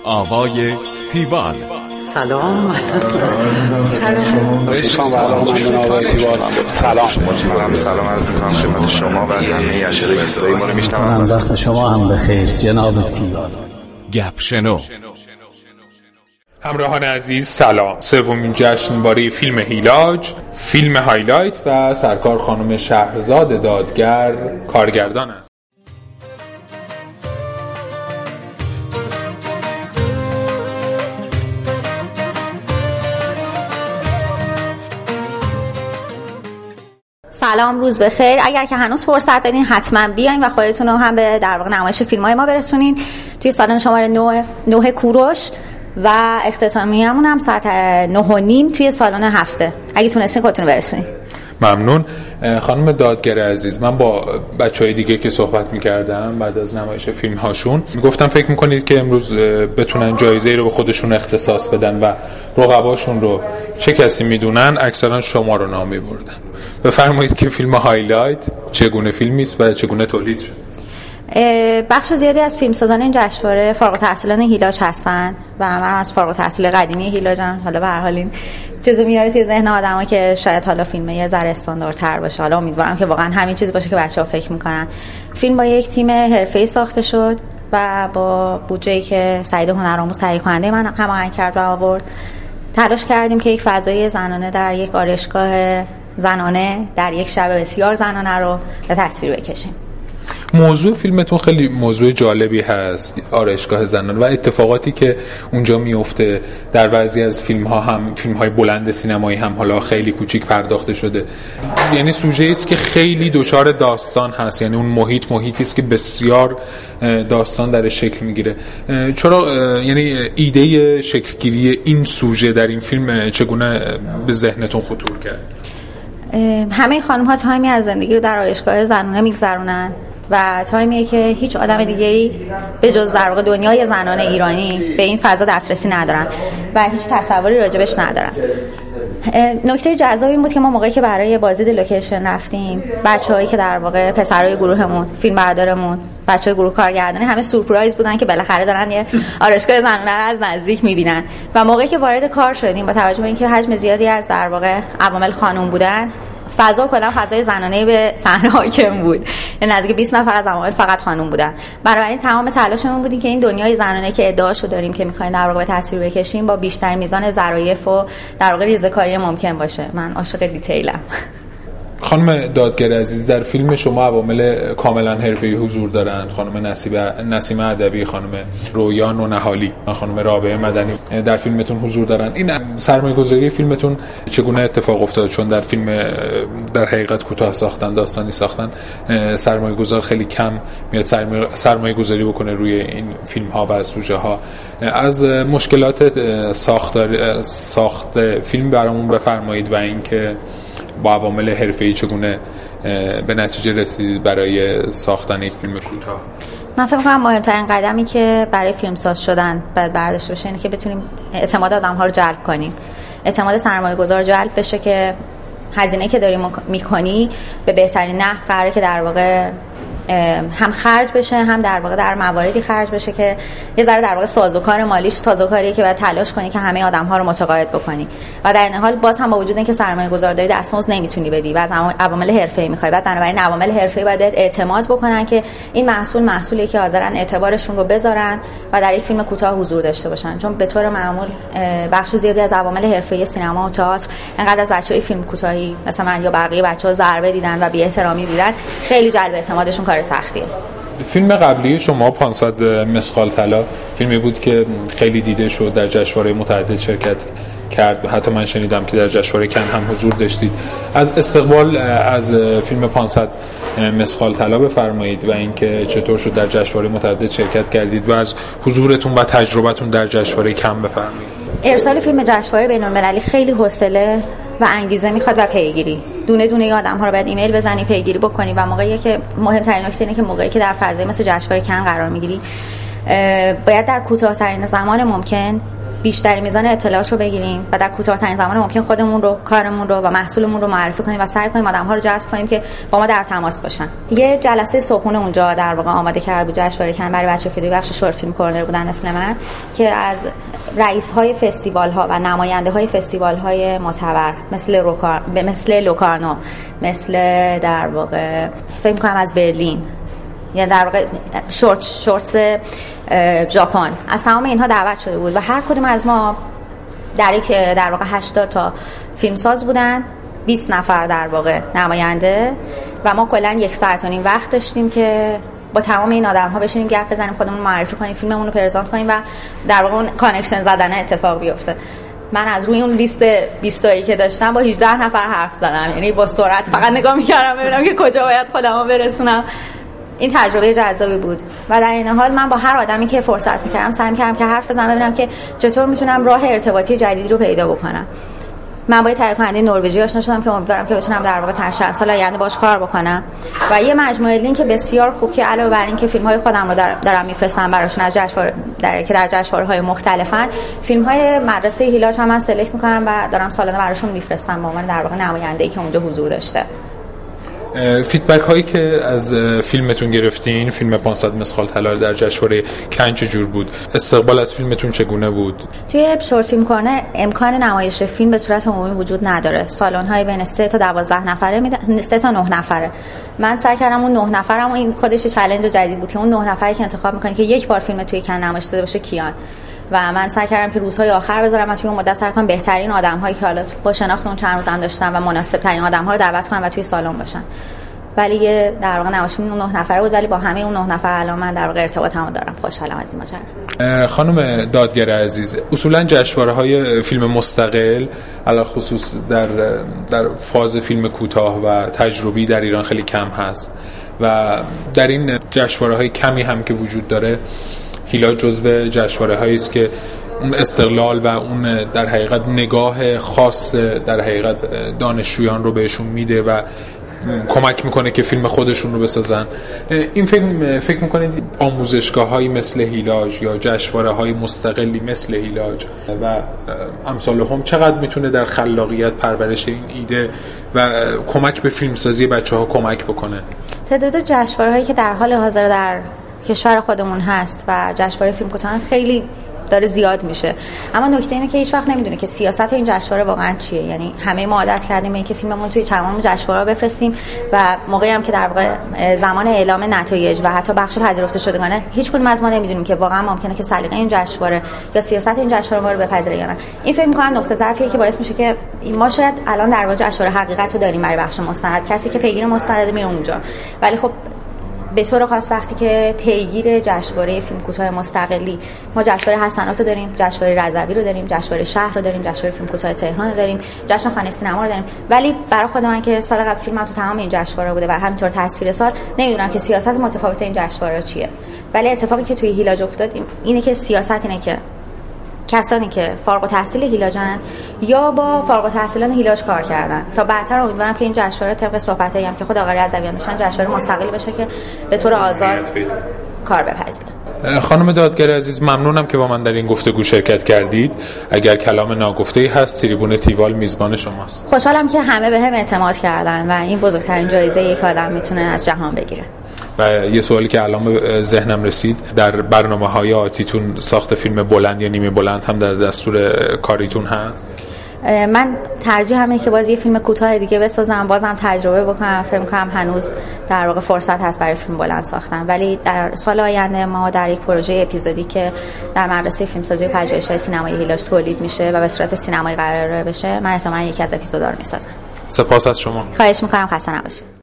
آوای تیوان. سلام. سلام عرض می‌کنم خدمت شما و همه اشتراک‌گذارای ما رو میشنوم. وقت شما هم بخیر جناب تیوان. گپ شنو. همراهان عزیز سلام. سومین جشنواره فیلم هیلاج، فیلم هایلایت و سرکار خانم شهرزاد دادگر کارگردان است. سلام، روز بخیر. اگر که هنوز فرصت دارین حتما بیاین و خودتون رو هم به در واقع نمایش فیلم‌های ما برسونین توی سالن شماره 9 کوروش و اختتامیه‌مون هم ساعت 9:30 توی سالن 7. اگه تونستین خودتون رو برسونین. ممنون. خانم دادگر عزیز، من با بچهای دیگه که صحبت می‌کردم بعد از نمایش فیلم هاشون میگفتم فکر می‌کنید که امروز بتونن جایزه‌ای رو به خودشون اختصاص بدن و رقباشون رو چه کسی میدونن؟ اکثرا شما رو نام می‌بردن. بفرمایید که فیلم هایلایت چگونه فیلمی است و چگونه تولید شد؟ بخش زیادی از فیلمسازان این جشنواره فارغ التحصیلان هیلاج هستن و من از فارغ التحصیل قدیمی هیلاجم. حالا به هر حال این چیزو میاره توی ذهن آدما که شاید حالا فیلم یه ذره استانداردتر باشه. حالا امیدوارم که واقعا همین چیزی باشه که بچه‌ها فکر میکنن. فیلم با یک تیم حرفه‌ای ساخته شد و با بودجه‌ای که سعید هنرآموز تهیه کننده من هماهنگ کرد و آورد. تلاش کردیم که یک فضای زنانه در یک آرایشگاه زنانه در یک شب بسیار زنانه رو به تصویر بکشیم. موضوع فیلمتون خیلی موضوع جالبی هست، آرایشگاه زنان و اتفاقاتی که اونجا میفته. در بعضی از فیلم‌ها هم فیلم‌های بلند سینمایی هم حالا خیلی کوچیک پرداخته شده. یعنی سوژه‌ای است که خیلی دچار داستان هست، یعنی اون محیطی است که بسیار داستان درش شکل میگیره. چرا یعنی ایده شکلگیری این سوژه در این فیلم چگونه به ذهنتون خطور کرد؟ همه خانم‌ها تایمی از زندگی رو در آرایشگاه زنانه میگذرونن و تایمیه که هیچ آدم دیگه‌ای به جز در واقع دنیای زنان ایرانی به این فضا دسترسی ندارن و هیچ تصوری راجبش ندارن. نکته جذابی این بود که ما موقعی که برای بازدید لوکیشن رفتیم، بچه‌هایی که در واقع پسرای گروهمون، فیلمبردارمون، بچه‌های گروه کارگردانی همه سورپرایز بودن که بالاخره دارن یه آرایشگاه زنانه رو از نزدیک می‌بینن. و موقعی که وارد کار شدیم با توجه به اینکه حجم زیادی از در واقع عوامل خانم بودن، فضا کلا فضای زنانه‌ای به صحنه حاکم بود. یعنی نزدیک 20 نفر از عوامل فقط خانم بودن. بنابراین تمام تلاشمون بود که این دنیای زنانه که ادعاشو داریم که می‌خوایم در واقع به تصویر بکشیم با بیشتر میزان ظرایف و در واقع ریزه‌کاری ممکن باشه. من عاشق دیتیلم. خانم دادگر عزیز، در فیلم شما عوامل کاملا حرفه‌ای حضور دارن. خانم نسیمه ادبی، خانم رویا نونهالی، خانم رابعه مدنی در فیلمتون حضور دارن. این سرمایه‌گذاری فیلمتون چگونه اتفاق افتاد؟ چون در فیلم در حقیقت کوتاه ساختن، داستانی ساختن، سرمایه‌گذار خیلی کم میاد سرمایه‌گذاری بکنه روی این فیلم‌ها و سوژه‌ها. از مشکلات ساخت فیلم برامون بفرمایید و اینکه با عوامل حرفه‌ای چگونه به نتیجه رسید برای ساختن یک فیلم کوتاه. من فکر می‌کنم مهمترین قدمی که برای فیلمساز شدن باید برداشته بشه اینه که بتونیم اعتماد آدم‌ها رو جلب کنیم. اعتماد سرمایه‌گذار جلب بشه که هزینه‌ای که داری می‌کنی به بهترین نحو قراره که در واقع هم خرج بشه، هم در واقع در مواردی خرج بشه که یه ذره در واقع سازوکار مالیش سازوکاریه که باید تلاش کنی که همه آدم‌ها رو متقاعد بکنی و در این حال باز هم با وجود اینکه سرمایه‌گذار داری دستمزد نمیتونی بدی و از عوامل حرفه‌ای می‌خوای. بعد بنابراین عوامل حرفه‌ای باید اعتماد بکنن که این محصولیه که حاضرن اعتبارشون رو بذارن و در یک فیلم کوتاه حضور داشته باشن. چون به طور معمول بخش زیادی از عوامل حرفه‌ای سینما و تئاتر انقدر از بچه‌های فیلم کوتاهی مثلا من یا بقیه بچه‌ها ضربه دیدن و بی‌احترامی دیدن، خیلی جلب اعتمادشون کار سختیه. فیلم قبلی شما 500 مسقال طلا فیلمی بود که خیلی دیده شد، در جشنواره متعدد شرکت کرد. حتی من شنیدم که در جشنواره کن هم حضور داشتید. از استقبال از فیلم 500 مسقال طلا بفرمایید و اینکه چطور شد در جشنواره متعدد شرکت کردید و از حضورتون و تجربتون در جشنواره کن بفرمایید. ارسال فیلم جشنواره بین‌المللی خیلی حوصله و انگیزه میخواد و پیگیری. دونه دونه آدم‌ها رو باید ایمیل بزنی، پیگیری بکنی و موقعی که مهمترین نکته اینه که موقعی که در فضای مثل جشنواره کن قرار میگیری باید در کوتاه‌ترین زمان ممکن بیشترین میزان اطلاعات رو بگیریم و در کوتاه‌ترین زمان ممکن خودمون رو، کارمون رو و محصولمون رو معرفی کنیم و سعی کنیم آدم‌ها رو جذب کنیم که با ما در تماس باشن. یه جلسه صبحونه اونجا در واقع آماده کرد بود جشنواره کن برای بچه‌ها که توی بخش شورت فیلم کورنر بودن مثل من، که از رئیس‌های فستیوال‌ها و نماینده‌های فستیوال‌های معتبر مثل لوکارنو، مثل در واقع فکر می‌کنم از برلین، یا در واقع شورتس ژاپن، از تمام اینها دعوت شده بود و هر کدوم از ما در واقع 80 تا فیلمساز بودن، 20 نفر در واقع نماینده و ما کلا 1.5 ساعت وقت داشتیم که با تمام این آدم‌ها بشینیم گپ بزنیم، خودمون معرفی کنیم، فیلممون رو پرزنت کنیم و در واقع اون کانکشن زدن اتفاق بیفته. من از روی اون لیست 20 تایی که داشتم با 18 نفر حرف زدم، یعنی با سرعت فقط نگاه می‌کردم ببینم که کجا باید خودمو برسونم. این تجربه جذابی بود و در این حال من با هر آدمی که فرصت می‌کردم سعی می‌کردم که حرف بزنم، ببینم که چطور میتونم راه ارتباطی جدیدی رو پیدا بکنم. من با تهیه کننده نروژی آشنا شدم که امیدوارم که بتونم در واقع تا چند سال آینده باهاش کار بکنم و یه مجموعه لینک بسیار خوب که علاوه بر این که فیلم‌های خودم رو دارم می‌فرستم براشون از جشنواره که در جشنواره‌های مختلفن، فیلم‌های مدرسه هیلاج هم من سلکت می‌کنم و دارم سالانه براشون می‌فرستم به عنوان در واقع نماینده‌ای که اونجا حضور داشته. فیدبک هایی که از فیلمتون گرفتین، فیلم 500 مسخال طلا در جشنواره کن چجور بود؟ استقبال از فیلمتون چگونه بود؟ توی شورت فیلم کورنر امکان نمایش فیلم به صورت عمومی وجود نداره. سالن‌های بین 3 تا 12 نفره 3 تا 9 نفره. من سعی کردم اون 9 نفرم، این خودش چالش جدید بود که اون 9 نفری که انتخاب می‌کنی که یک بار فیلم توی کن نمایش داده باشه کیان، و من سعی کردم که روزهای آخر بذارم و توی اون مدت سعی کنم بهترین آدم‌هایی که حالا با شناخت اون چند روزم داشتم و مناسب‌ترین آدم‌ها رو دعوت کنم و توی سالن باشن. ولی در واقع نمایشمون 9 نفره بود، ولی با همه اون 9 نفر الان من در واقع ارتباطمو دارم. خوشحالم از این ماجرا. خانم دادگر عزیز، اصولا جشنواره‌های فیلم مستقل علی خصوص در فاز فیلم کوتاه و تجربی در ایران خیلی کم هست و در این جشنواره‌های کمی هم که وجود داره، هیلاج جزو جشنواره‌هایی است که اون استقلال و اون در حقیقت نگاه خاص در حقیقت دانشجویان رو بهشون میده و کمک میکنه که فیلم خودشون رو بسازن. این فیلم فکر میکنید آموزشگاه‌هایی مثل هیلاج یا جشنواره‌های مستقلی مثل هیلاج و امثال هم چقدر میتونه در خلاقیت پرورش این ایده و کمک به فیلمسازی بچه‌ها کمک بکنه؟ تعداد جشنوارهایی که در حال حاضر در کشور خودمون هست و جشنواره فیلم کوتاه خیلی داره زیاد میشه، اما نکته اینه که هیچ وقت نمیدونه که سیاست این جشنواره واقعا چیه. یعنی همه ما عادت کردیم به اینکه فیلممون توی تمام جشنواره‌ها بفرستیم و موقعی هم که در واقع زمان اعلام نتایج و حتی بخش پذیرفته شدگانه، هیچ کدوم از ما نمیدونیم که واقعا ممکنه که سلیقه این جشنواره یا سیاست این جشنواره ما رو بپذیره یا نه. این فکر می‌کنم نقطه ضعفیه که باعث میشه که ما شاید الان در واقع جشنواره حقیقت رو داریم برای بخش مستند، کسی که پیگیر مستند میره اونجا، ولی خب به طور خاص وقتی که پیگیر جشنواره فیلم کوتاه مستقلی، ما جشنواره حسنات رو داریم، جشنواره رضوی رو داریم، جشنواره شهر رو داریم، جشنواره فیلم کوتاه تهران رو داریم، جشن خانه سینما رو داریم، ولی برای خود من که سال قبل فیلمم تو تمام این جشنواره بوده و همینطور تصویر سال، نمیدونم که سیاست متفاوت این جشنواره چیه. ولی اتفاقی که توی هیلاج افتاد اینه که سیاست اینه که کسانی که فارغ التحصیل هیلاجن یا با فارغ التحصیلان هیلاج کار کردن تا بعدتر امیدوارم که این جشنواره طبق صحبتایی هم که خود آقای رضویان داشتن جشنواره مستقل بشه که به طور آزاد کار بپذیره. خانم دادگر عزیز، ممنونم که با من در این گفتگو شرکت کردید. اگر کلام ناگفته‌ای هست، تریبون تیوال میزبان شماست. خوشحالم که همه بهم اعتماد کردن و این بزرگترین جایزه یک آدم میتونه از جهان بگیره. و یه سوالی که الان به ذهنم رسید، در برنامه‌های آتیتون ساخت فیلم بلند یا نیمه بلند هم در دستور کاریتون هست؟ من ترجیح همه که باز یه فیلم کوتاه دیگه بسازم، بازم تجربه بکنم. فکر می‌کنم هنوز در واقع فرصت هست برای فیلم بلند ساختن، ولی در سال آینده ما در یک پروژه اپیزودی که در مدرسه فیلمسازی و پژوهش‌های سینمایی هیلاج تولید میشه و به صورت سینمایی قرار بشه، من احتمالاً یکی از اپیزودا رو میسازم. سپاس از شما. خواهش می‌کنم، خسته نباشید.